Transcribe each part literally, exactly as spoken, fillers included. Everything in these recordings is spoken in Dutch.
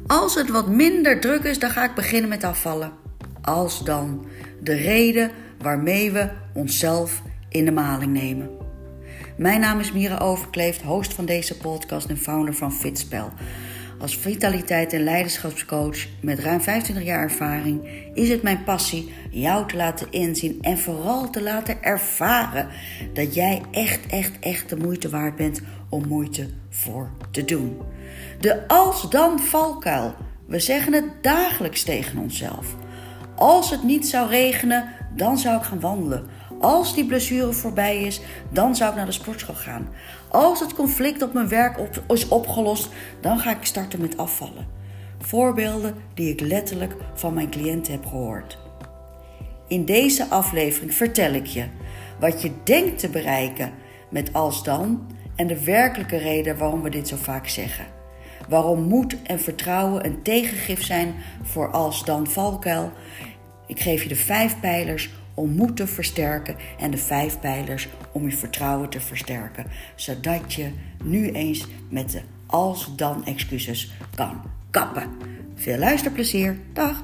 Als het wat minder druk is, dan ga ik beginnen met afvallen. Als dan. De reden waarmee we onszelf in de maling nemen. Mijn naam is Mira Overkleeft, host van deze podcast en founder van Fitspel. Als vitaliteit- en leiderschapscoach met ruim vijfentwintig jaar ervaring is het mijn passie jou te laten inzien en vooral te laten ervaren dat jij echt, echt, echt de moeite waard bent om moeite voor te doen. De als-dan valkuil. We zeggen het dagelijks tegen onszelf. Als het niet zou regenen, dan zou ik gaan wandelen. Als die blessure voorbij is, dan zou ik naar de sportschool gaan. Als het conflict op mijn werk op, is opgelost, dan ga ik starten met afvallen. Voorbeelden die ik letterlijk van mijn cliënten heb gehoord. In deze aflevering vertel ik je wat je denkt te bereiken met als dan en de werkelijke reden waarom we dit zo vaak zeggen. Waarom moed en vertrouwen een tegengif zijn voor als dan valkuil. Ik geef je de vijf pijlers om moed te versterken en de vijf pijlers om je vertrouwen te versterken. Zodat je nu eens met de als-dan excuses kan kappen. Veel luisterplezier. Dag!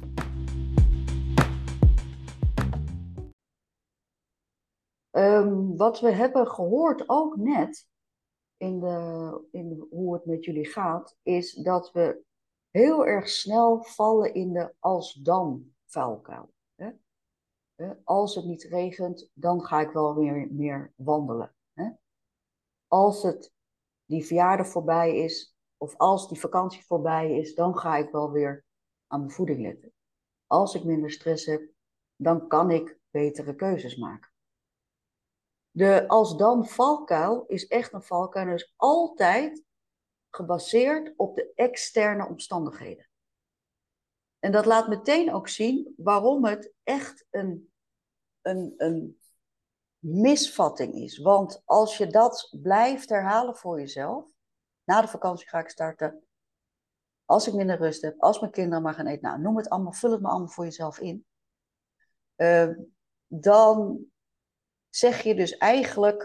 Um, wat we hebben gehoord ook net in, de, in hoe het met jullie gaat, is dat we heel erg snel vallen in de als-dan valkuil. Als het niet regent, dan ga ik wel weer meer wandelen. Als het die verjaardag voorbij is, of als die vakantie voorbij is, dan ga ik wel weer aan mijn voeding letten. Als ik minder stress heb, dan kan ik betere keuzes maken. De als-dan valkuil is echt een valkuil en is altijd gebaseerd op de externe omstandigheden. En dat laat meteen ook zien waarom het echt een, een, een misvatting is. Want als je dat blijft herhalen voor jezelf, na de vakantie ga ik starten, als ik minder rust heb, als mijn kinderen maar gaan eten, nou, noem het allemaal, vul het maar allemaal voor jezelf in. Uh, dan zeg je dus eigenlijk,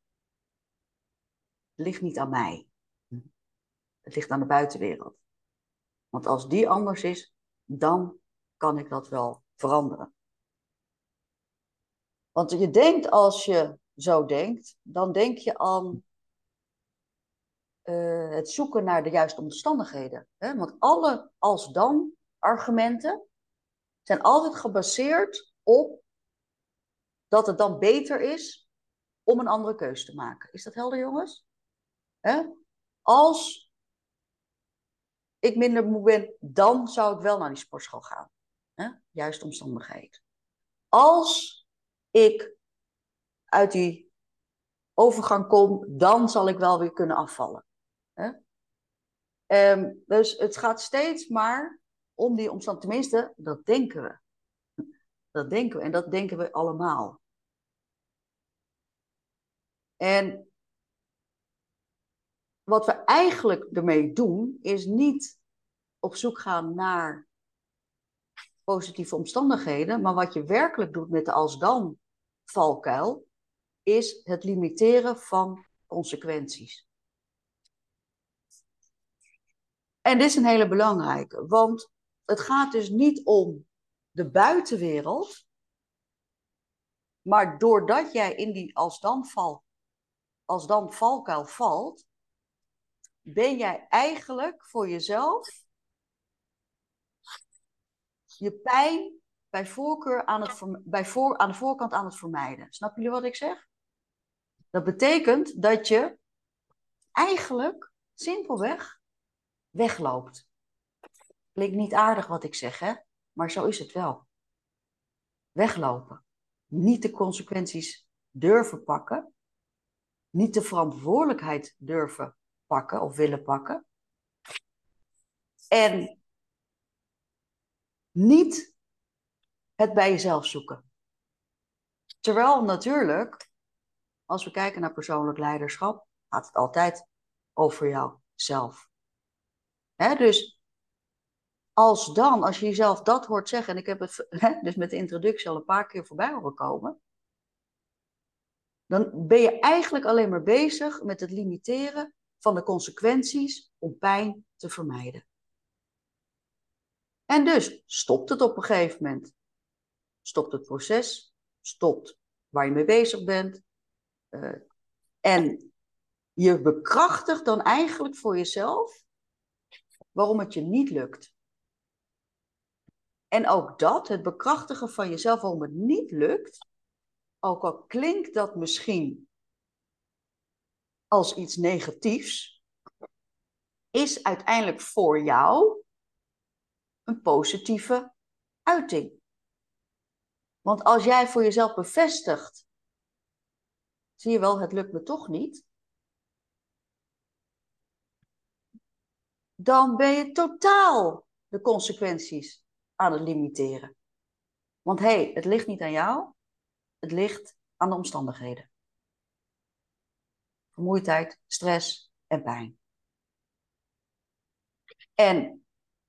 het ligt niet aan mij. Het ligt aan de buitenwereld. Want als die anders is, dan kan ik dat wel veranderen. Want je denkt, als je zo denkt, dan denk je aan uh, het zoeken naar de juiste omstandigheden. Hè? Want alle als-dan argumenten zijn altijd gebaseerd op dat het dan beter is om een andere keuze te maken. Is dat helder, jongens? Hè? Als ik minder moe ben, dan zou ik wel naar die sportschool gaan. Hè? Juiste omstandigheden. Als ik uit die overgang kom, dan zal ik wel weer kunnen afvallen. Hè? Um, dus het gaat steeds maar om die omstandigheden. Tenminste, dat denken we. Dat denken we en dat denken we allemaal. En wat we eigenlijk ermee doen, is niet op zoek gaan naar positieve omstandigheden, maar wat je werkelijk doet met de als-dan valkuil, is het limiteren van consequenties. En dit is een hele belangrijke, want het gaat dus niet om de buitenwereld, maar doordat jij in die als-dan val, als-dan valkuil valt, ben jij eigenlijk voor jezelf je pijn bij voorkeur aan, het, bij voor, aan de voorkant aan het vermijden. Snappen jullie wat ik zeg? Dat betekent dat je eigenlijk simpelweg wegloopt. Klinkt niet aardig wat ik zeg, hè? Maar zo is het wel. Weglopen. Niet de consequenties durven pakken. Niet de verantwoordelijkheid durven pakken of willen pakken. En niet het bij jezelf zoeken. Terwijl natuurlijk, als we kijken naar persoonlijk leiderschap, gaat het altijd over jouzelf. Hè, dus als dan, als je jezelf dat hoort zeggen, en ik heb het hè, dus met de introductie al een paar keer voorbij horen komen, dan ben je eigenlijk alleen maar bezig met het limiteren van de consequenties om pijn te vermijden. En dus stopt het op een gegeven moment. Stopt het proces, stopt waar je mee bezig bent. Uh, en je bekrachtigt dan eigenlijk voor jezelf waarom het je niet lukt. En ook dat, het bekrachtigen van jezelf waarom het niet lukt, ook al klinkt dat misschien als iets negatiefs, is uiteindelijk voor jou een positieve uiting. Want als jij voor jezelf bevestigt, zie je wel, het lukt me toch niet, dan ben je totaal de consequenties aan het limiteren. Want hé, hey, het ligt niet aan jou, het ligt aan de omstandigheden. Vermoeidheid, stress en pijn. En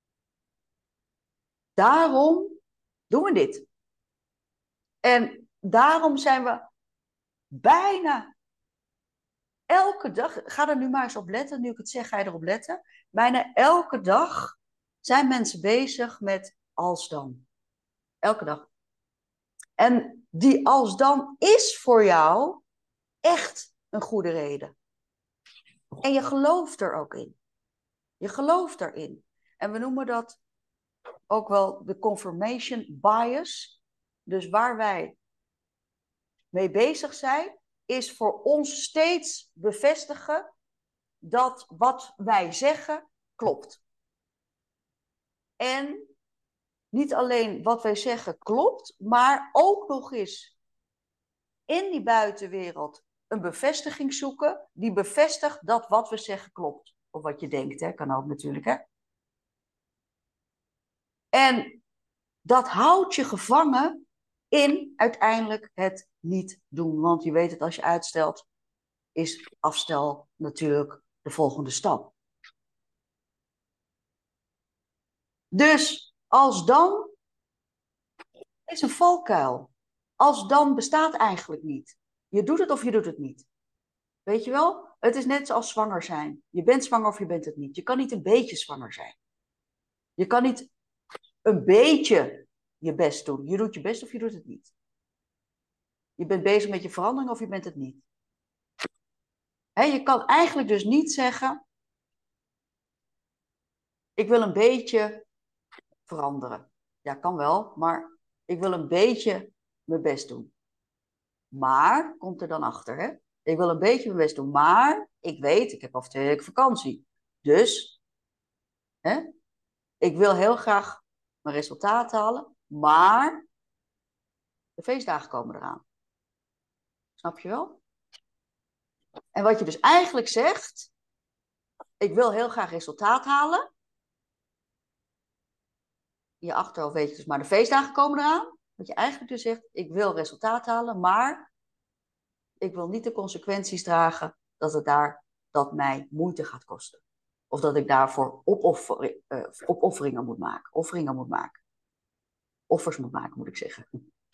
daarom doen we dit. En daarom zijn we bijna elke dag, ga er nu maar eens op letten, nu ik het zeg, ga je erop letten. Bijna elke dag zijn mensen bezig met als dan. Elke dag. En die als dan is voor jou echt een goede reden. En je gelooft er ook in. Je gelooft erin. En we noemen dat ook wel de confirmation bias. Dus waar wij mee bezig zijn, is voor ons steeds bevestigen dat wat wij zeggen klopt. En niet alleen wat wij zeggen klopt, maar ook nog eens in die buitenwereld een bevestiging zoeken die bevestigt dat wat we zeggen klopt. Of wat je denkt, hè, kan ook natuurlijk, hè. En dat houdt je gevangen in uiteindelijk het niet doen. Want je weet het, als je uitstelt, is afstel natuurlijk de volgende stap. Dus als dan is een valkuil. Als dan bestaat eigenlijk niet. Je doet het of je doet het niet. Weet je wel? Het is net zoals zwanger zijn. Je bent zwanger of je bent het niet. Je kan niet een beetje zwanger zijn. Je kan niet een beetje je best doen. Je doet je best of je doet het niet. Je bent bezig met je verandering of je bent het niet. He, je kan eigenlijk dus niet zeggen, ik wil een beetje veranderen. Ja, kan wel, maar ik wil een beetje mijn best doen. Maar, komt er dan achter, hè? Ik wil een beetje mijn best doen, maar ik weet, ik heb over twee weken vakantie. Dus, hè, ik wil heel graag mijn resultaat halen, maar de feestdagen komen eraan. Snap je wel? En wat je dus eigenlijk zegt, ik wil heel graag resultaat halen. In je achterhoofd weet je dus, maar de feestdagen komen eraan. Wat je eigenlijk dus zegt, ik wil resultaat halen, maar ik wil niet de consequenties dragen dat het daar, dat mij moeite gaat kosten. Of dat ik daarvoor opoffer, uh, opofferingen moet maken. Offeringen moet maken. Offers moet maken, moet ik zeggen.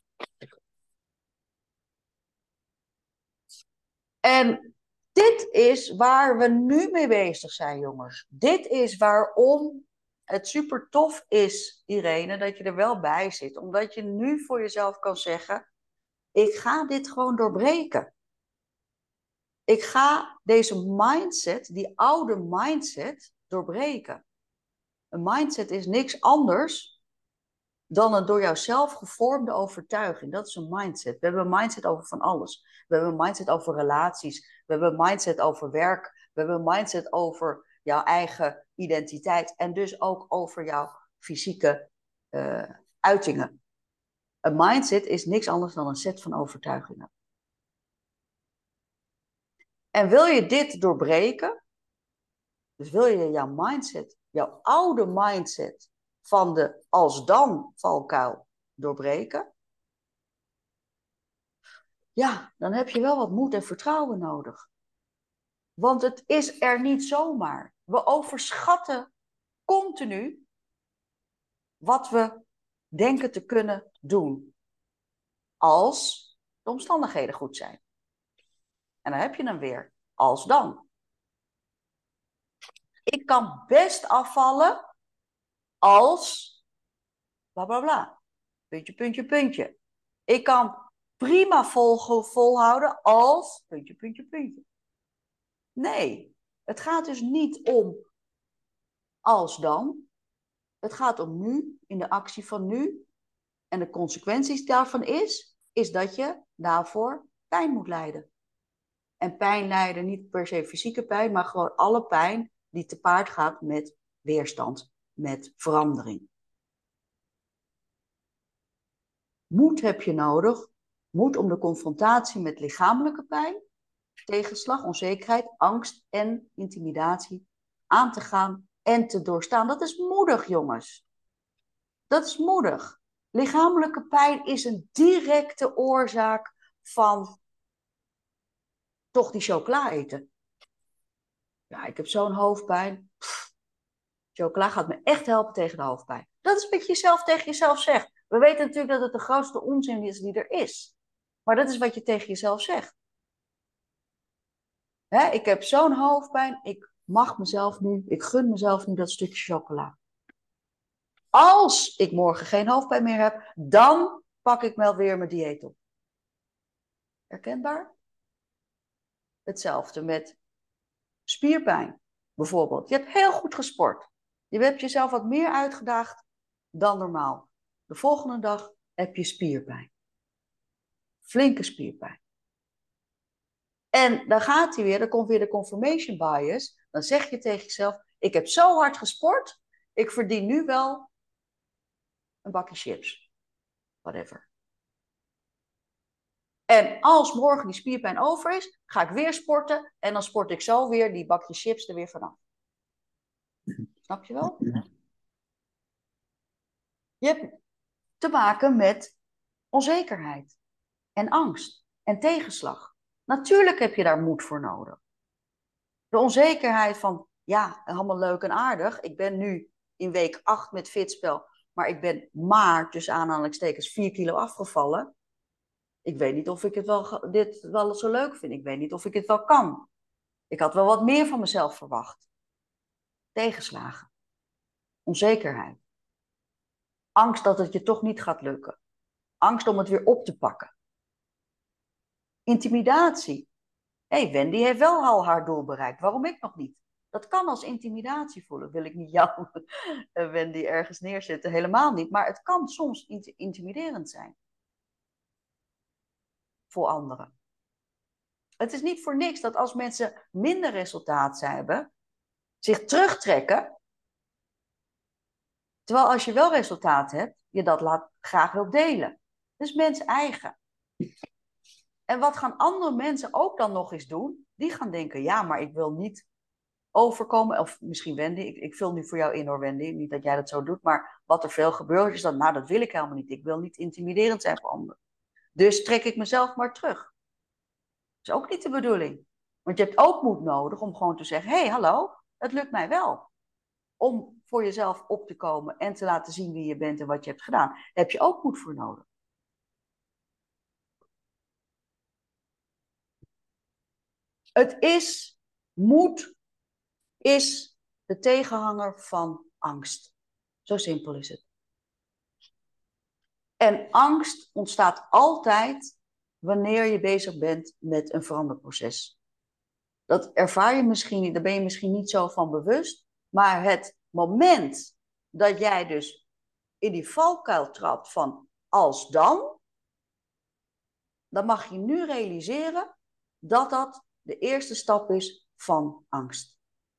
En dit is waar we nu mee bezig zijn, jongens. Dit is waarom het super tof is, Irene, dat je er wel bij zit. Omdat je nu voor jezelf kan zeggen, ik ga dit gewoon doorbreken. Ik ga deze mindset, die oude mindset, doorbreken. Een mindset is niks anders dan een door jouzelf gevormde overtuiging. Dat is een mindset. We hebben een mindset over van alles. We hebben een mindset over relaties. We hebben een mindset over werk. We hebben een mindset over jouw eigen identiteit. En dus ook over jouw fysieke uh, uitingen. Een mindset is niks anders dan een set van overtuigingen. En wil je dit doorbreken, dus wil je jouw mindset, jouw oude mindset van de als-dan valkuil doorbreken, ja, dan heb je wel wat moed en vertrouwen nodig. Want het is er niet zomaar. We overschatten continu wat we denken te kunnen doen. Als de omstandigheden goed zijn. En dan heb je hem weer. Als dan. Ik kan best afvallen als bla bla bla. Puntje, puntje, puntje. Ik kan prima vol, volhouden als puntje, puntje, puntje. Nee, het gaat dus niet om als dan. Het gaat om nu, in de actie van nu. En de consequenties daarvan is, is dat je daarvoor pijn moet lijden. En pijn lijden, niet per se fysieke pijn, maar gewoon alle pijn die te paard gaat met weerstand, met verandering. Moed heb je nodig. Moed om de confrontatie met lichamelijke pijn, tegenslag, onzekerheid, angst en intimidatie aan te gaan en te doorstaan. Dat is moedig, jongens. Dat is moedig. Lichamelijke pijn is een directe oorzaak van toch die chocola eten. Ja, ik heb zo'n hoofdpijn. Pff, chocola gaat me echt helpen tegen de hoofdpijn. Dat is wat je jezelf tegen jezelf zegt. We weten natuurlijk dat het de grootste onzin is die er is. Maar dat is wat je tegen jezelf zegt. Hè, ik heb zo'n hoofdpijn. Ik mag mezelf nu, ik gun mezelf nu dat stukje chocola. Als ik morgen geen hoofdpijn meer heb, dan pak ik wel weer mijn dieet op. Herkenbaar? Hetzelfde met spierpijn, bijvoorbeeld. Je hebt heel goed gesport. Je hebt jezelf wat meer uitgedaagd dan normaal. De volgende dag heb je spierpijn. Flinke spierpijn. En dan gaat hij weer, dan komt weer de confirmation bias. Dan zeg je tegen jezelf, ik heb zo hard gesport, ik verdien nu wel een bakje chips. Whatever. En als morgen die spierpijn over is, ga ik weer sporten en dan sport ik zo weer die bakje chips er weer vanaf. Snap je wel? Je hebt te maken met onzekerheid en angst en tegenslag. Natuurlijk heb je daar moed voor nodig. De onzekerheid van, ja, allemaal leuk en aardig. Ik ben nu in week acht met fitspel, maar ik ben maar, tussen aanhalingstekens, vier kilo afgevallen. Ik weet niet of ik het wel, dit wel zo leuk vind. Ik weet niet of ik het wel kan. Ik had wel wat meer van mezelf verwacht. Tegenslagen. Onzekerheid. Angst dat het je toch niet gaat lukken. Angst om het weer op te pakken. Intimidatie. Hé, hey, Wendy heeft wel al haar doel bereikt. Waarom ik nog niet? Dat kan als intimidatie voelen. Wil ik niet jou, Wendy, ergens neerzetten. Helemaal niet. Maar het kan soms intimiderend zijn. Voor anderen. Het is niet voor niks dat als mensen minder resultaat hebben, zich terugtrekken. Terwijl als je wel resultaat hebt, je dat laat, graag wilt delen. Dus mens eigen. En wat gaan andere mensen ook dan nog eens doen? Die gaan denken, ja, maar ik wil niet overkomen. Of misschien Wendy, ik, ik vul nu voor jou in hoor Wendy. Niet dat jij dat zo doet, maar wat er veel gebeurt is dat, nou dat wil ik helemaal niet. Ik wil niet intimiderend zijn voor anderen. Dus trek ik mezelf maar terug. Dat is ook niet de bedoeling. Want je hebt ook moed nodig om gewoon te zeggen, hé, hey, hallo, het lukt mij wel. Om voor jezelf op te komen en te laten zien wie je bent en wat je hebt gedaan. Daar heb je ook moed voor nodig. Het is, moed is de tegenhanger van angst. Zo simpel is het. En angst ontstaat altijd wanneer je bezig bent met een veranderproces. Dat ervaar je misschien niet, daar ben je misschien niet zo van bewust. Maar het moment dat jij dus in die valkuil trapt van als dan, dan mag je nu realiseren dat dat de eerste stap is van angst.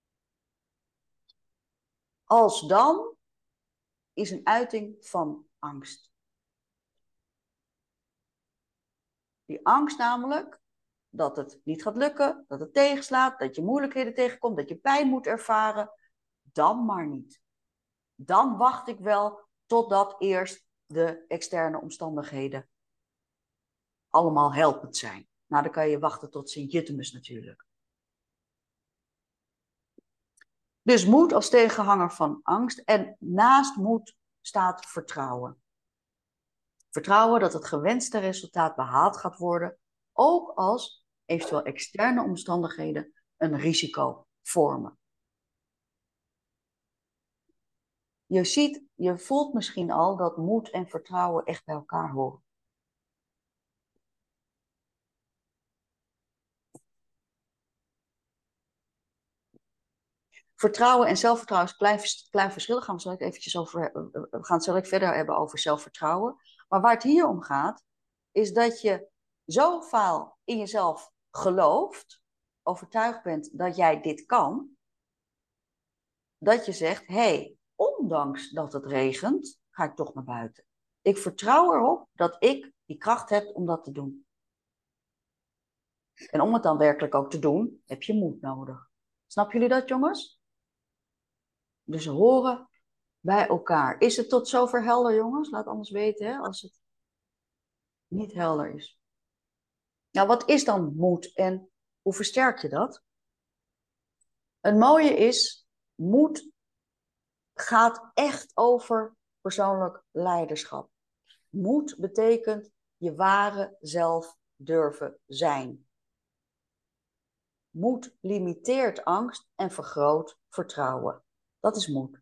Als dan is een uiting van angst. Die angst namelijk dat het niet gaat lukken, dat het tegenslaat, dat je moeilijkheden tegenkomt, dat je pijn moet ervaren. Dan maar niet. Dan wacht ik wel totdat eerst de externe omstandigheden allemaal helpend zijn. Nou, dan kan je wachten tot Sint-Jutemus natuurlijk. Dus moed als tegenhanger van angst. En naast moed staat vertrouwen. Vertrouwen dat het gewenste resultaat behaald gaat worden, ook als eventueel externe omstandigheden een risico vormen. je ziet, je voelt misschien al dat moed en vertrouwen echt bij elkaar horen. Vertrouwen en zelfvertrouwen is een klein, klein verschil. Daar gaan we zo eventjes over. We gaan het zo verder hebben over zelfvertrouwen. Maar waar het hier om gaat, is dat je zo vaal in jezelf gelooft, overtuigd bent dat jij dit kan, dat je zegt, hé, hey, ondanks dat het regent, ga ik toch naar buiten. Ik vertrouw erop dat ik die kracht heb om dat te doen. En om het dan werkelijk ook te doen, heb je moed nodig. Snappen jullie dat, jongens? Dus horen bij elkaar. Is het tot zover helder, jongens? Laat anders weten, hè, als het niet helder is. Nou, wat is dan moed en hoe versterk je dat? Het mooie is, moed gaat echt over persoonlijk leiderschap. Moed betekent je ware zelf durven zijn. Moed limiteert angst en vergroot vertrouwen. Dat is moed.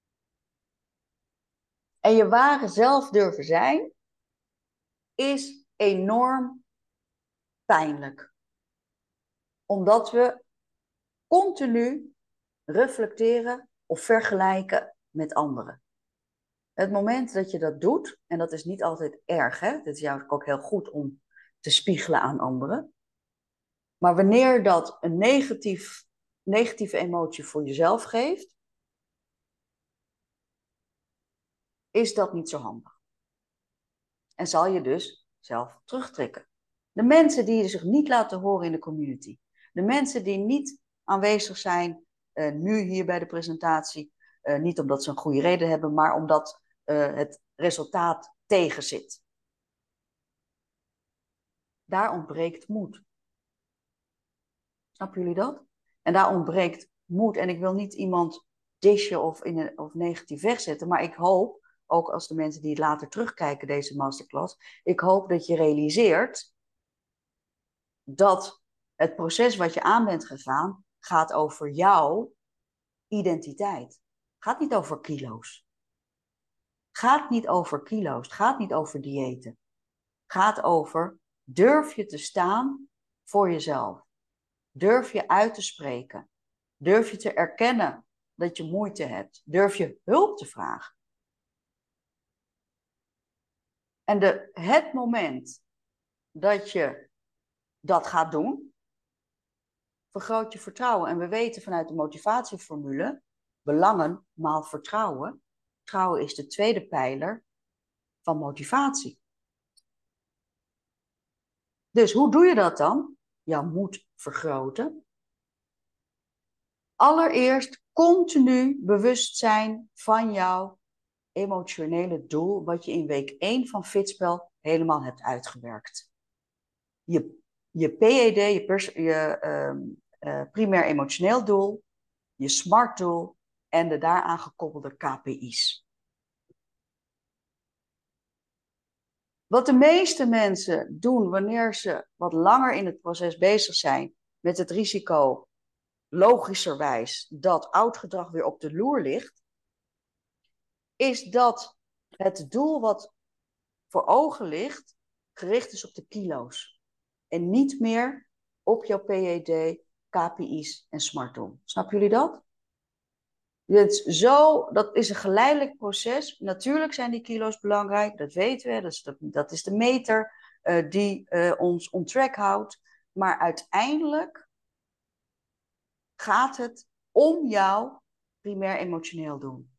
En je ware zelf durven zijn is enorm pijnlijk. Omdat we continu reflecteren of vergelijken met anderen. Het moment dat je dat doet, en dat is niet altijd erg, hè? Het is juist ook heel goed om te spiegelen aan anderen. Maar wanneer dat een negatief, negatieve emotie voor jezelf geeft, is dat niet zo handig. En zal je dus zelf terugtrekken. De mensen die zich niet laten horen in de community. De mensen die niet aanwezig zijn, uh, nu hier bij de presentatie. Uh, niet omdat ze een goede reden hebben, maar omdat uh, het resultaat tegenzit. Daar ontbreekt moed. Snappen jullie dat? En daar ontbreekt moed. En ik wil niet iemand dishen of, in een, of negatief wegzetten, maar ik hoop, ook als de mensen die het later terugkijken, deze masterclass, ik hoop dat je realiseert dat het proces wat je aan bent gegaan, gaat over jouw identiteit. Het gaat niet over kilo's. Het gaat niet over kilo's. Het gaat niet over diëten. Het gaat over, durf je te staan voor jezelf? Durf je uit te spreken? Durf je te erkennen dat je moeite hebt? Durf je hulp te vragen? En de, het moment dat je dat gaat doen, vergroot je vertrouwen. En we weten vanuit de motivatieformule, belangen maal vertrouwen. Vertrouwen is de tweede pijler van motivatie. Dus hoe doe je dat dan? Jouw moed vergroten. Allereerst continu bewust zijn van jouw emotionele doel, wat je in week één van Fitspel helemaal hebt uitgewerkt. Je, je P E D, je, pers, je um, uh, primair emotioneel doel, je SMART doel en de daaraan gekoppelde K P I's. Wat de meeste mensen doen wanneer ze wat langer in het proces bezig zijn met het risico, logischerwijs, dat oud gedrag weer op de loer ligt, is dat het doel wat voor ogen ligt, gericht is op de kilo's. En niet meer op jouw P E D, K P I's en SMART doel. Snappen jullie dat? Het is zo, dat is een geleidelijk proces. Natuurlijk zijn die kilo's belangrijk, dat weten we. Dat is de, dat is de meter uh, die uh, ons on track houdt. Maar uiteindelijk gaat het om jouw primair emotioneel doel.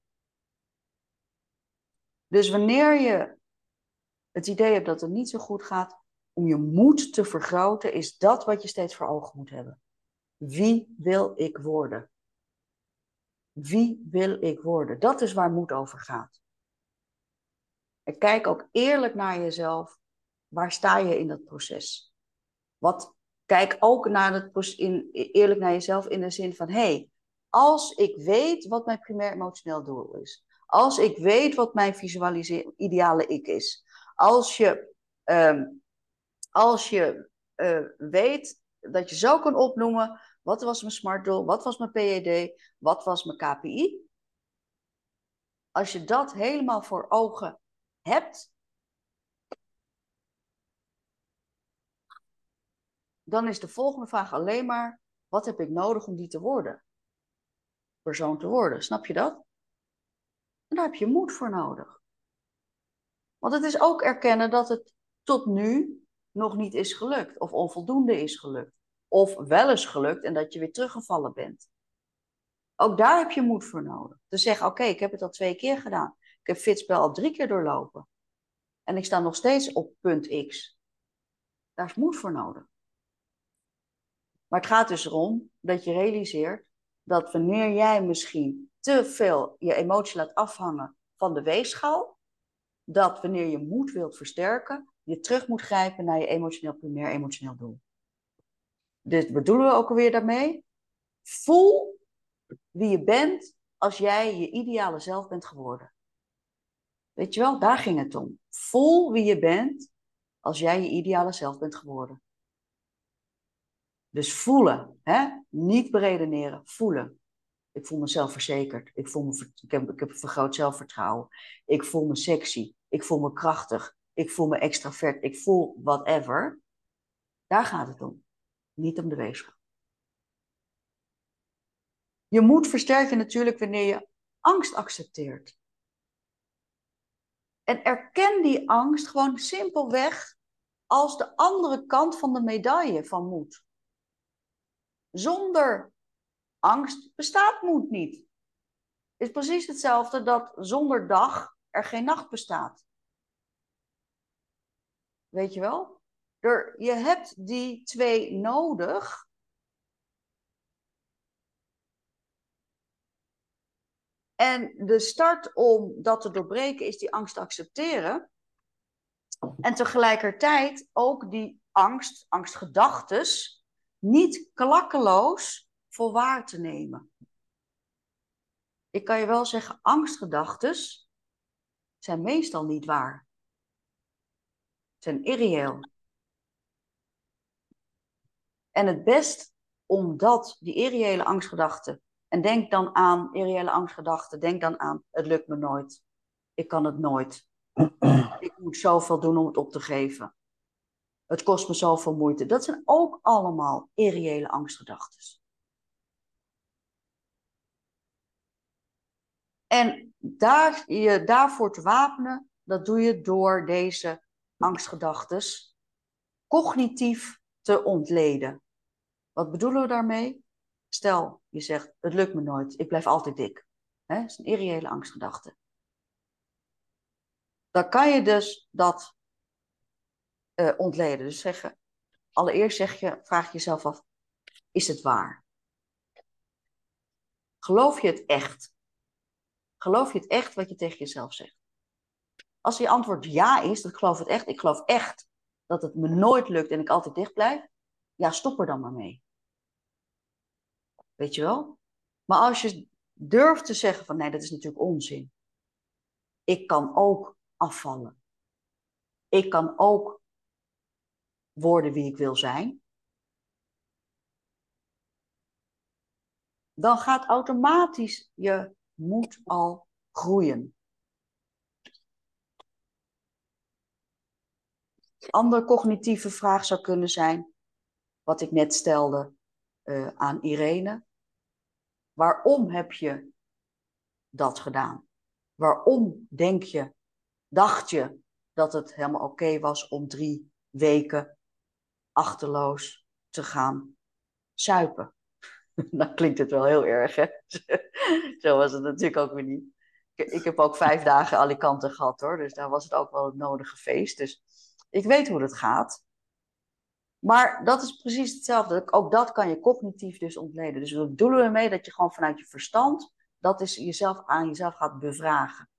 Dus wanneer je het idee hebt dat het niet zo goed gaat, om je moed te vergroten, is dat wat je steeds voor ogen moet hebben. Wie wil ik worden? Wie wil ik worden? Dat is waar moed over gaat. En kijk ook eerlijk naar jezelf. Waar sta je in dat proces? Wat, kijk ook naar het proces, in, eerlijk naar jezelf in de zin van, hé, hey, als ik weet wat mijn primair emotioneel doel is. Als ik weet wat mijn visualiseer, ideale ik is. Als je, um, als je uh, weet dat je zo kan opnoemen, wat was mijn SMART doel, wat was mijn P E D, wat was mijn K P I. Als je dat helemaal voor ogen hebt, dan is de volgende vraag alleen maar, wat heb ik nodig om die te worden? Persoon te worden, snap je dat? En daar heb je moed voor nodig. Want het is ook erkennen dat het tot nu nog niet is gelukt, of onvoldoende is gelukt. Of wel is gelukt en dat je weer teruggevallen bent. Ook daar heb je moed voor nodig. Te zeggen, oké, okay, ik heb het al twee keer gedaan. Ik heb Fitspel al drie keer doorlopen. En ik sta nog steeds op punt X. Daar is moed voor nodig. Maar het gaat dus erom dat je realiseert dat wanneer jij misschien te veel je emotie laat afhangen van de weegschaal, dat wanneer je moed wilt versterken, je terug moet grijpen naar je emotioneel primair emotioneel doel. Dus bedoelen we ook alweer daarmee? Voel wie je bent als jij je ideale zelf bent geworden. Weet je wel, daar ging het om. Voel wie je bent als jij je ideale zelf bent geworden. Dus voelen, hè? Niet beredeneren, voelen. Ik voel mezelf verzekerd. Ik, voel me, ik, heb, ik heb vergroot zelfvertrouwen. Ik voel me sexy. Ik voel me krachtig. Ik voel me extravert. Ik voel whatever. Daar gaat het om. Niet om de weegschaal. Je moed versterk je natuurlijk wanneer je angst accepteert. En erken die angst gewoon simpelweg als de andere kant van de medaille van moed. Zonder angst bestaat moed niet. Het is precies hetzelfde dat zonder dag er geen nacht bestaat. Weet je wel? Er, je hebt die twee nodig. En de start om dat te doorbreken is die angst te accepteren. En tegelijkertijd ook die angst, angstgedachtes, niet klakkeloos voor waar te nemen. Ik kan je wel zeggen, angstgedachtes zijn meestal niet waar. Zijn irreëel. En het best omdat die irreële angstgedachten, en denk dan aan irreële angstgedachten, denk dan aan, het lukt me nooit. Ik kan het nooit. Ik moet zoveel doen om het op te geven. Het kost me zoveel moeite. Dat zijn ook allemaal irreële angstgedachten. En daar, je daarvoor te wapenen, dat doe je door deze angstgedachten cognitief te ontleden. Wat bedoelen we daarmee? Stel, je zegt, het lukt me nooit, ik blijf altijd dik. Hè? Dat is een irreële angstgedachte. Dan kan je dus dat uh, ontleden. Dus zeggen, allereerst zeg je, vraag je jezelf af, is het waar? Geloof je het echt? Geloof je het echt wat je tegen jezelf zegt? Als je antwoord ja is, dat ik geloof het echt, ik geloof echt dat het me nooit lukt en ik altijd dicht blijf, ja, stop er dan maar mee. Weet je wel? Maar als je durft te zeggen van nee, dat is natuurlijk onzin. Ik kan ook afvallen. Ik kan ook worden wie ik wil zijn. Dan gaat automatisch je moed al groeien. Andere cognitieve vraag zou kunnen zijn, wat ik net stelde uh, aan Irene. Waarom heb je dat gedaan? Waarom denk je, dacht je dat het helemaal oké okay was om drie weken achterloos te gaan suipen? Nou klinkt het wel heel erg, hè? Zo was het natuurlijk ook weer niet. Ik, ik heb ook vijf dagen Alicante gehad, hoor. Dus daar was het ook wel het nodige feest. Dus ik weet hoe het gaat. Maar dat is precies hetzelfde. Ook dat kan je cognitief dus ontleden. Dus we bedoelen ermee dat je gewoon vanuit je verstand dat is jezelf aan jezelf gaat bevragen.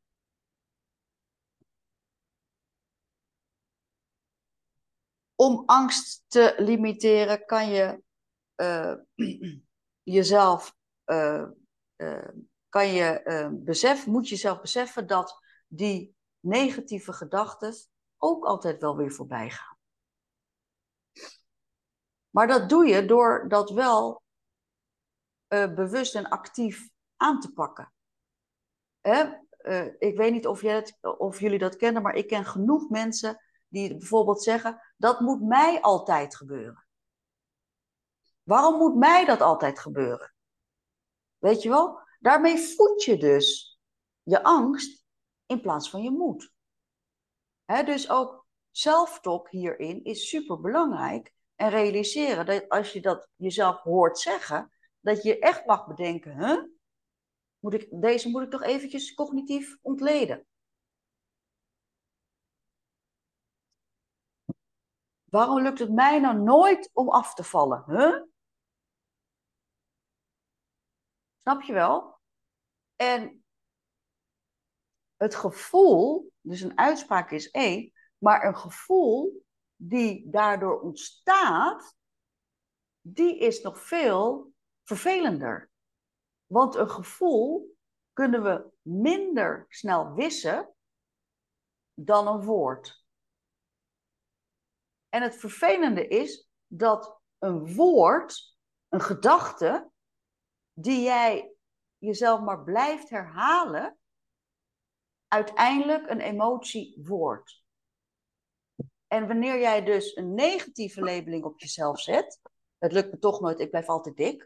Om angst te limiteren kan je uh, jezelf uh, uh, kan je uh, beseffen, moet je zelf beseffen dat die negatieve gedachten ook altijd wel weer voorbij gaan. Maar dat doe je door dat wel uh, bewust en actief aan te pakken. Hè? uh, ik weet niet of, jij het, of jullie dat kennen, maar ik ken genoeg mensen die bijvoorbeeld zeggen, dat moet mij altijd gebeuren. Waarom moet mij dat altijd gebeuren? Weet je wel? Daarmee voed je dus je angst in plaats van je moed. He, dus ook self-talk hierin is super belangrijk. En realiseren dat als je dat jezelf hoort zeggen, dat je echt mag bedenken, huh? Moet ik, deze moet ik toch eventjes cognitief ontleden. Waarom lukt het mij nou nooit om af te vallen? Huh? Snap je wel? En het gevoel, dus een uitspraak is één, maar een gevoel die daardoor ontstaat, die is nog veel vervelender. Want een gevoel kunnen we minder snel wissen dan een woord. En het vervelende is dat een woord, een gedachte, die jij jezelf maar blijft herhalen, uiteindelijk een emotie wordt. En wanneer jij dus een negatieve labeling op jezelf zet, het lukt me toch nooit, ik blijf altijd dik,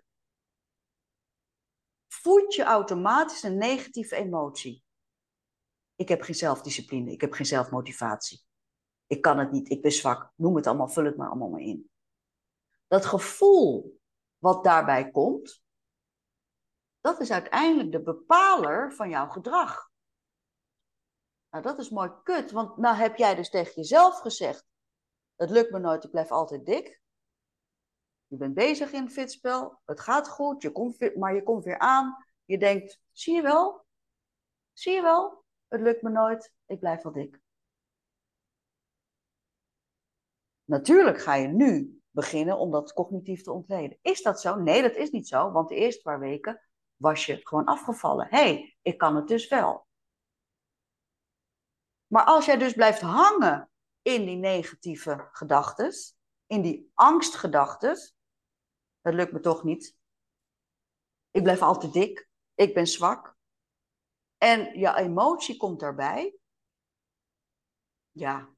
voed je automatisch een negatieve emotie. Ik heb geen zelfdiscipline, ik heb geen zelfmotivatie. Ik kan het niet, ik ben zwak, noem het allemaal, vul het maar allemaal maar in. Dat gevoel wat daarbij komt, dat is uiteindelijk de bepaler van jouw gedrag. Nou, dat is mooi kut, want nou heb jij dus tegen jezelf gezegd, het lukt me nooit, ik blijf altijd dik. Je bent bezig in het fitspel, het gaat goed, je komt, maar je komt weer aan. Je denkt, zie je wel, zie je wel, het lukt me nooit, ik blijf wel dik. Natuurlijk ga je nu beginnen om dat cognitief te ontleden. Is dat zo? Nee, dat is niet zo, want de eerste paar weken was je gewoon afgevallen. Hé, hey, ik kan het dus wel. Maar als jij dus blijft hangen in die negatieve gedachten, in die angstgedachten, dat lukt me toch niet. Ik blijf altijd dik, ik ben zwak. En je emotie komt daarbij. Ja.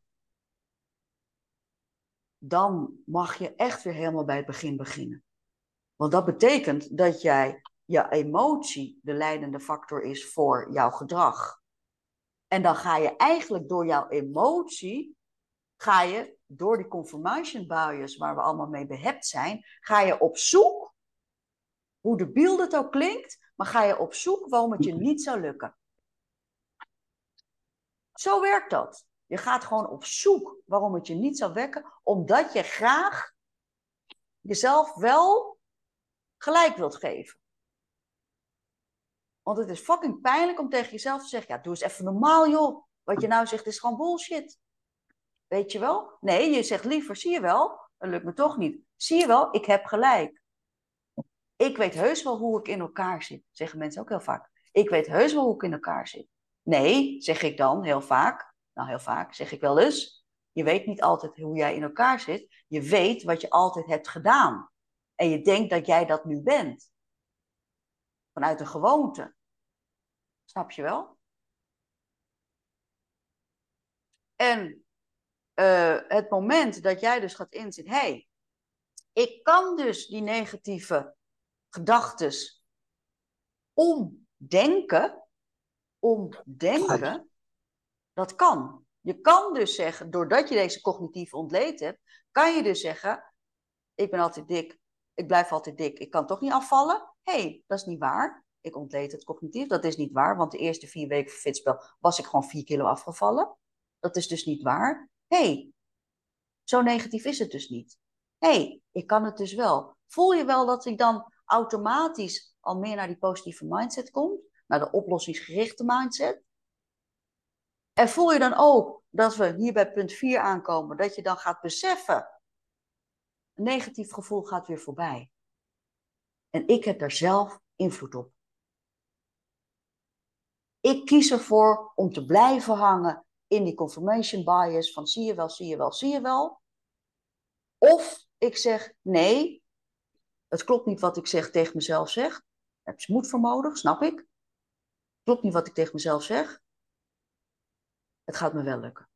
Dan mag je echt weer helemaal bij het begin beginnen. Want dat betekent dat jij, je emotie de leidende factor is voor jouw gedrag. En dan ga je eigenlijk door jouw emotie, ga je door die confirmation bias waar we allemaal mee behept zijn, ga je op zoek, hoe debiel het ook klinkt, maar ga je op zoek waarom het je niet zou lukken. Zo werkt dat. Je gaat gewoon op zoek waarom het je niet zou wekken, omdat je graag jezelf wel gelijk wilt geven. Want het is fucking pijnlijk om tegen jezelf te zeggen, ja, doe eens even normaal, joh. Wat je nou zegt is gewoon bullshit. Weet je wel? Nee, je zegt liever, zie je wel, dat lukt me toch niet. Zie je wel, ik heb gelijk. Ik weet heus wel hoe ik in elkaar zit, zeggen mensen ook heel vaak. Ik weet heus wel hoe ik in elkaar zit. Nee, zeg ik dan heel vaak. Nou, heel vaak zeg ik wel eens. Je weet niet altijd hoe jij in elkaar zit. Je weet wat je altijd hebt gedaan. En je denkt dat jij dat nu bent. Vanuit een gewoonte. Snap je wel? En uh, het moment dat jij dus gaat inzien, hé, hey, ik kan dus die negatieve gedachtes omdenken, omdenken, dat kan. Je kan dus zeggen, doordat je deze cognitief ontleed hebt, kan je dus zeggen, ik ben altijd dik, ik blijf altijd dik, ik kan toch niet afvallen? Hé, hey, dat is niet waar. Ik ontleed het cognitief, dat is niet waar, want de eerste vier weken van Fitspel was ik gewoon vier kilo afgevallen. Dat is dus niet waar. Hé, hey, zo negatief is het dus niet. Hé, hey, ik kan het dus wel. Voel je wel dat ik dan automatisch al meer naar die positieve mindset kom? Naar de oplossingsgerichte mindset? En voel je dan ook dat we hier bij punt vier aankomen, dat je dan gaat beseffen, een negatief gevoel gaat weer voorbij. En ik heb daar zelf invloed op. Ik kies ervoor om te blijven hangen in die confirmation bias van zie je wel, zie je wel, zie je wel. Of ik zeg nee, het klopt niet wat ik zeg tegen mezelf zeg. Daar heb je moed voor nodig, snap ik. Klopt niet wat ik tegen mezelf zeg. Het gaat me wel lukken.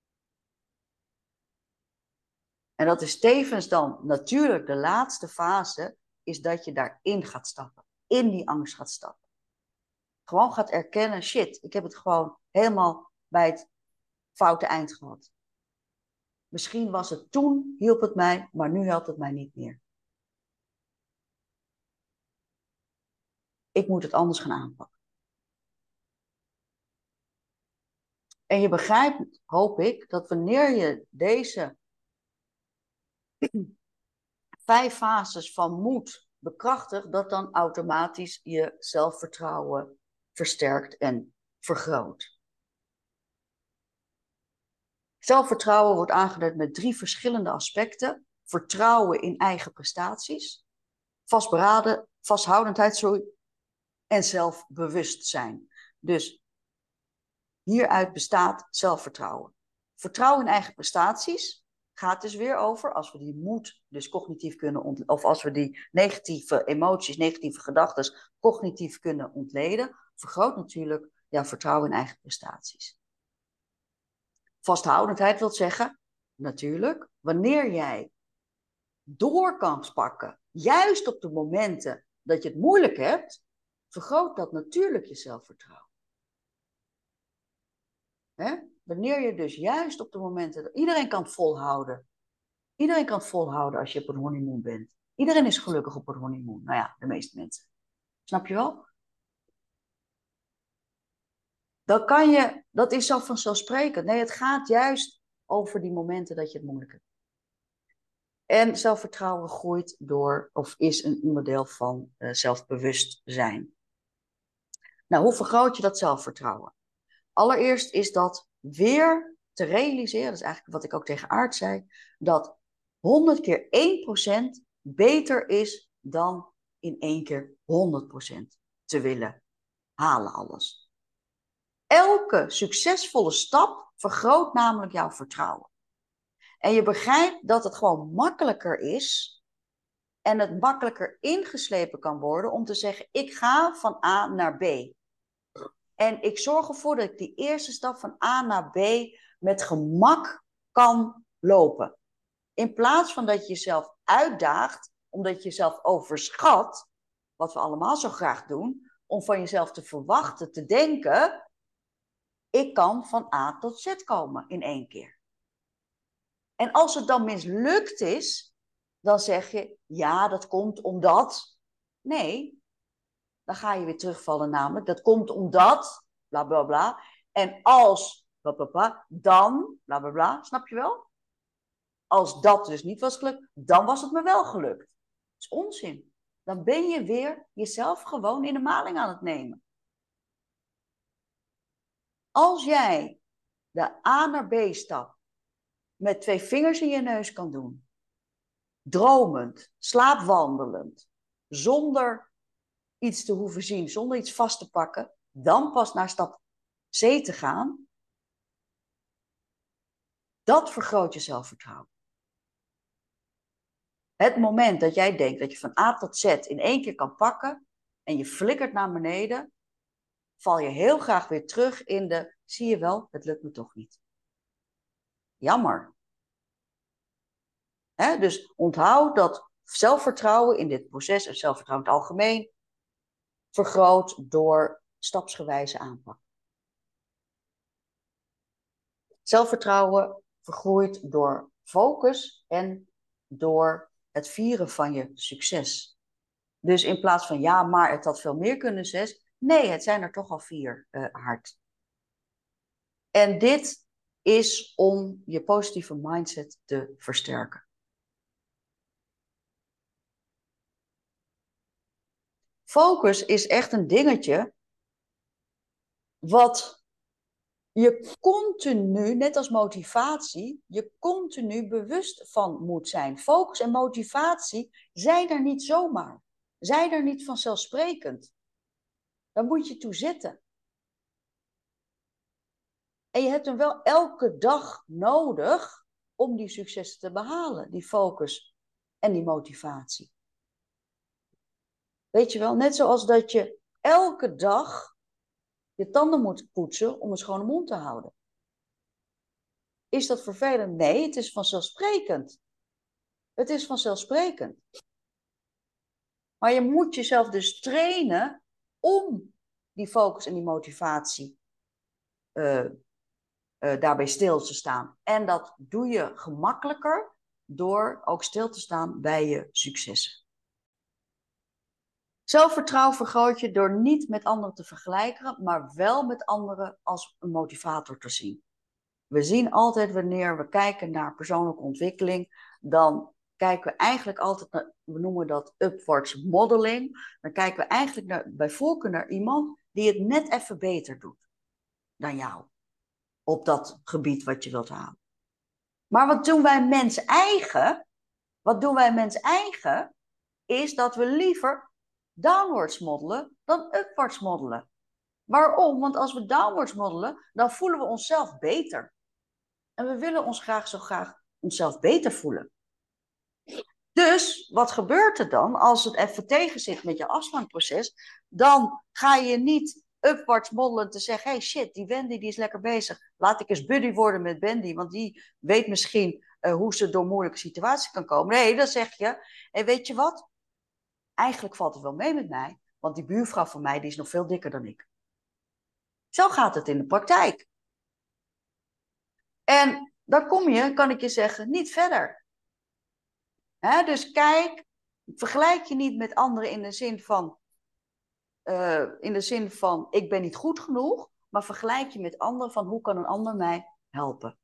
En dat is tevens dan natuurlijk de laatste fase, is dat je daarin gaat stappen. In die angst gaat stappen. Gewoon gaat erkennen, shit, ik heb het gewoon helemaal bij het foute eind gehad. Misschien was het toen, hielp het mij, maar nu helpt het mij niet meer. Ik moet het anders gaan aanpakken. En je begrijpt, hoop ik, dat wanneer je deze vijf fases van moed bekrachtigt, dat dan automatisch je zelfvertrouwen versterkt en vergroot. Zelfvertrouwen wordt aangeduid met drie verschillende aspecten. Vertrouwen in eigen prestaties, vastberaden, vasthoudendheid sorry, en zelfbewustzijn. Dus hieruit bestaat zelfvertrouwen. Vertrouwen in eigen prestaties gaat dus weer over, als we die moed dus cognitief kunnen ontleden, of als we die negatieve emoties, negatieve gedachten cognitief kunnen ontleden, vergroot natuurlijk jouw vertrouwen in eigen prestaties. Vasthoudendheid wil zeggen, natuurlijk, wanneer jij door kan pakken, juist op de momenten dat je het moeilijk hebt, vergroot dat natuurlijk je zelfvertrouwen. Hè? Wanneer je dus juist op de momenten, dat iedereen kan het volhouden. Iedereen kan het volhouden als je op een honeymoon bent. Iedereen is gelukkig op een honeymoon. Nou ja, de meeste mensen. Snap je wel? Dan kan je, dat is zo vanzelfsprekend. Nee, het gaat juist over die momenten dat je het moeilijk hebt. En zelfvertrouwen groeit door, of is een onderdeel van uh, zelfbewustzijn. Nou, hoe vergroot je dat zelfvertrouwen? Allereerst is dat weer te realiseren, dat is eigenlijk wat ik ook tegen Aart zei, dat honderd keer één procent beter is dan in één keer honderd procent te willen halen alles. Elke succesvolle stap vergroot namelijk jouw vertrouwen. En je begrijpt dat het gewoon makkelijker is en het makkelijker ingeslepen kan worden om te zeggen, ik ga van A naar B. En ik zorg ervoor dat ik die eerste stap van A naar B met gemak kan lopen. In plaats van dat je jezelf uitdaagt, omdat je jezelf overschat, wat we allemaal zo graag doen, om van jezelf te verwachten, te denken, ik kan van A tot Z komen in één keer. En als het dan mislukt is, dan zeg je, ja, dat komt omdat. Nee, dan ga je weer terugvallen namelijk, dat komt omdat, bla bla bla. En als, bla bla bla, dan, bla bla bla, snap je wel? Als dat dus niet was gelukt, dan was het me wel gelukt. Dat is onzin. Dan ben je weer jezelf gewoon in de maling aan het nemen. Als jij de A naar B stap met twee vingers in je neus kan doen, dromend, slaapwandelend, zonder iets te hoeven zien, zonder iets vast te pakken, dan pas naar stap C te gaan, dat vergroot je zelfvertrouwen. Het moment dat jij denkt dat je van A tot Z in één keer kan pakken en je flikkert naar beneden, val je heel graag weer terug in de, zie je wel, het lukt me toch niet. Jammer. He, dus onthoud dat zelfvertrouwen in dit proces, en zelfvertrouwen in het algemeen, vergroot door stapsgewijze aanpak. Zelfvertrouwen vergroeit door focus en door het vieren van je succes. Dus in plaats van ja, maar het had veel meer kunnen zes. Nee, het zijn er toch al vier uh, hard. En dit is om je positieve mindset te versterken. Focus is echt een dingetje wat je continu, net als motivatie, je continu bewust van moet zijn. Focus en motivatie zijn er niet zomaar. Zijn er niet vanzelfsprekend. Daar moet je toe zitten. En je hebt hem wel elke dag nodig om die successen te behalen. Die focus en die motivatie. Weet je wel, net zoals dat je elke dag je tanden moet poetsen om een schone mond te houden. Is dat vervelend? Nee, het is vanzelfsprekend. Het is vanzelfsprekend. Maar je moet jezelf dus trainen om die focus en die motivatie uh, uh, daarbij stil te staan. En dat doe je gemakkelijker door ook stil te staan bij je successen. Zelfvertrouwen vergroot je door niet met anderen te vergelijken, maar wel met anderen als een motivator te zien. We zien altijd wanneer we kijken naar persoonlijke ontwikkeling, dan kijken we eigenlijk altijd naar, we noemen dat upwards modeling, dan kijken we eigenlijk naar, bij voorkeur naar iemand die het net even beter doet dan jou op dat gebied wat je wilt halen. Maar wat doen wij mens eigen? Wat doen wij mens eigen? Is dat we liever downwards modelen dan upwards modelen. Waarom? Want als we downwards modelen, dan voelen we onszelf beter. En we willen ons graag zo graag onszelf beter voelen. Dus wat gebeurt er dan als het even tegen zit met je afslankproces? Dan ga je niet upwards modelen te zeggen, hey shit, die Wendy die is lekker bezig. Laat ik eens buddy worden met Wendy, want die weet misschien uh, hoe ze door moeilijke situaties kan komen. Nee, dan zeg je, hey, weet je wat? Eigenlijk valt het wel mee met mij, want die buurvrouw van mij die is nog veel dikker dan ik. Zo gaat het in de praktijk. En dan kom je, kan ik je zeggen, niet verder. He, dus kijk, vergelijk je niet met anderen in de zin van, uh, in de zin van, ik ben niet goed genoeg, maar vergelijk je met anderen van, hoe kan een ander mij helpen?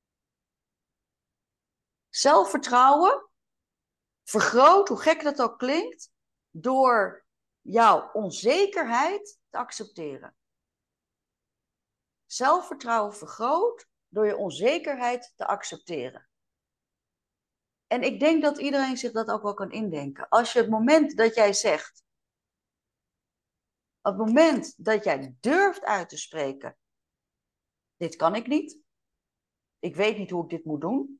Zelfvertrouwen vergroot, hoe gek dat ook klinkt, door jouw onzekerheid te accepteren. Zelfvertrouwen vergroot door je onzekerheid te accepteren. En ik denk dat iedereen zich dat ook wel kan indenken. Als je het moment dat jij zegt, op het moment dat jij durft uit te spreken, dit kan ik niet, ik weet niet hoe ik dit moet doen,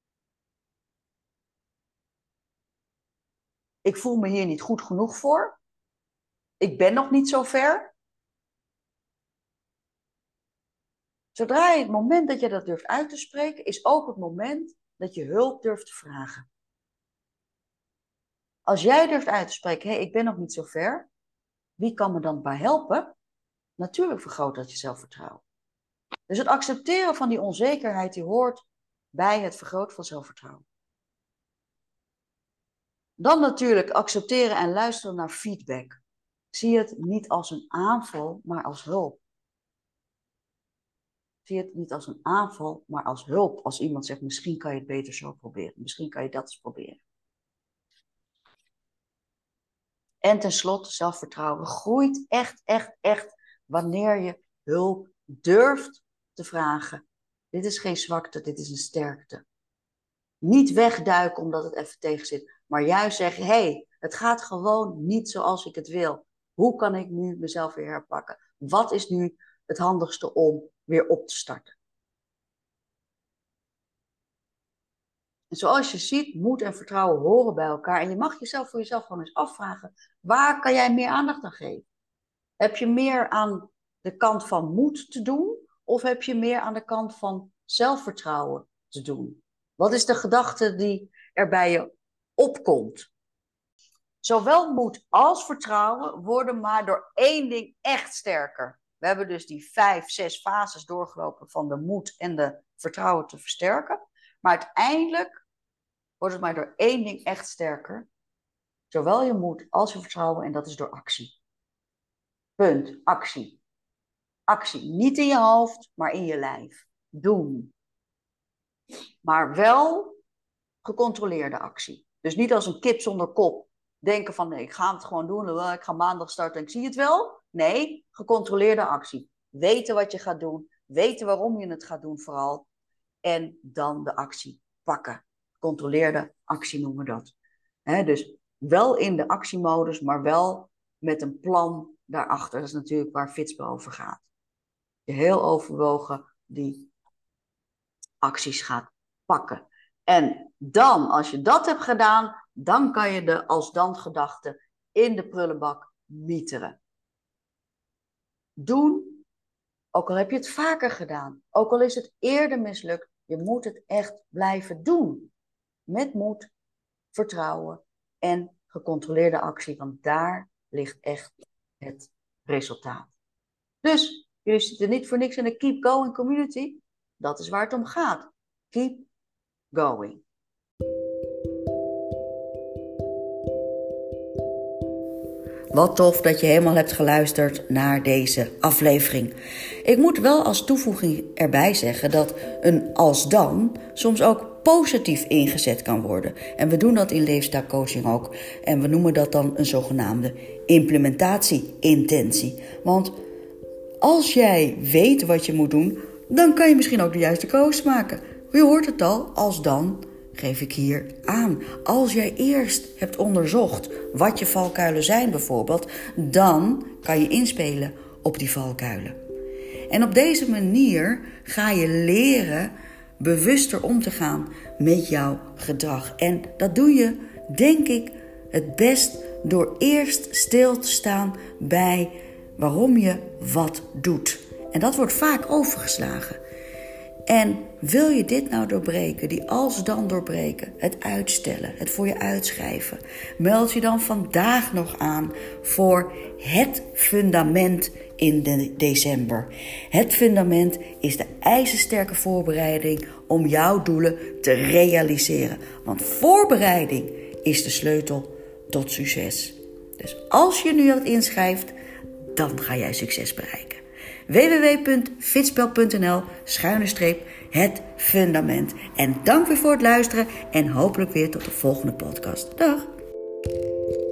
ik voel me hier niet goed genoeg voor, ik ben nog niet zo ver. Zodra je het moment dat je dat durft uit te spreken, is ook het moment dat je hulp durft te vragen. Als jij durft uit te spreken, hé, hey, ik ben nog niet zo ver, wie kan me dan bij helpen? Natuurlijk vergroot dat je zelfvertrouwen. Dus het accepteren van die onzekerheid, die hoort bij het vergroten van zelfvertrouwen. Dan natuurlijk accepteren en luisteren naar feedback. Zie het niet als een aanval, maar als hulp. Zie het niet als een aanval, maar als hulp. Als iemand zegt, misschien kan je het beter zo proberen. Misschien kan je dat eens proberen. En tenslotte, zelfvertrouwen groeit echt, echt, echt wanneer je hulp durft te vragen. Dit is geen zwakte, dit is een sterkte. Niet wegduiken omdat het even tegen zit, maar juist zeggen, hé, hey, het gaat gewoon niet zoals ik het wil. Hoe kan ik nu mezelf weer herpakken? Wat is nu het handigste om weer op te starten? En zoals je ziet, moed en vertrouwen horen bij elkaar. En je mag jezelf voor jezelf gewoon eens afvragen, waar kan jij meer aandacht aan geven? Heb je meer aan de kant van moed te doen? Of heb je meer aan de kant van zelfvertrouwen te doen? Wat is de gedachte die er bij je opkomt? Zowel moed als vertrouwen worden maar door één ding echt sterker. We hebben dus die vijf, zes fases doorgelopen van de moed en de vertrouwen te versterken. Maar uiteindelijk wordt het maar door één ding echt sterker. Zowel je moed als je vertrouwen en dat is door actie. Punt. Actie. Actie. Niet in je hoofd, maar in je lijf. Doen. Maar wel gecontroleerde actie. Dus niet als een kip zonder kop. Denken van, nee, ik ga het gewoon doen. Ik ga maandag starten en ik zie het wel. Nee, gecontroleerde actie. Weten wat je gaat doen. Weten waarom je het gaat doen vooral. En dan de actie pakken. Gecontroleerde actie noemen we dat. He, dus wel in de actiemodus, maar wel met een plan daarachter. Dat is natuurlijk waar Fitspo over gaat. Je heel overwogen die acties gaat pakken. En dan, als je dat hebt gedaan, dan kan je de als dan gedachte in de prullenbak mieteren. Doen Ook al heb je het vaker gedaan. Ook al is het eerder mislukt. Je moet het echt blijven doen. Met moed, vertrouwen en gecontroleerde actie. Want daar ligt echt het resultaat. Dus jullie zitten niet voor niks in de Keep Going community. Dat is waar het om gaat. Keep going. Wat tof dat je helemaal hebt geluisterd naar deze aflevering. Ik moet wel als toevoeging erbij zeggen dat een als dan soms ook positief ingezet kan worden. En we doen dat in leefstijlcoaching ook. En we noemen dat dan een zogenaamde implementatie-intentie. Want als jij weet wat je moet doen, dan kan je misschien ook de juiste keus maken. Je hoort het al, als dan geef ik hier aan. Als jij eerst hebt onderzocht wat je valkuilen zijn bijvoorbeeld, dan kan je inspelen op die valkuilen. En op deze manier ga je leren bewuster om te gaan met jouw gedrag. En dat doe je, denk ik, het best door eerst stil te staan bij waarom je wat doet. En dat wordt vaak overgeslagen. En wil je dit nou doorbreken, die als dan doorbreken, het uitstellen, het voor je uitschrijven, meld je dan vandaag nog aan voor het fundament in de december. Het fundament is de ijzersterke voorbereiding om jouw doelen te realiseren. Want voorbereiding is de sleutel tot succes. Dus als je nu wat inschrijft, dan ga jij succes bereiken. w w w punt fitspel punt n l schuine streep het fundament. En dank weer voor het luisteren en hopelijk weer tot de volgende podcast. Dag!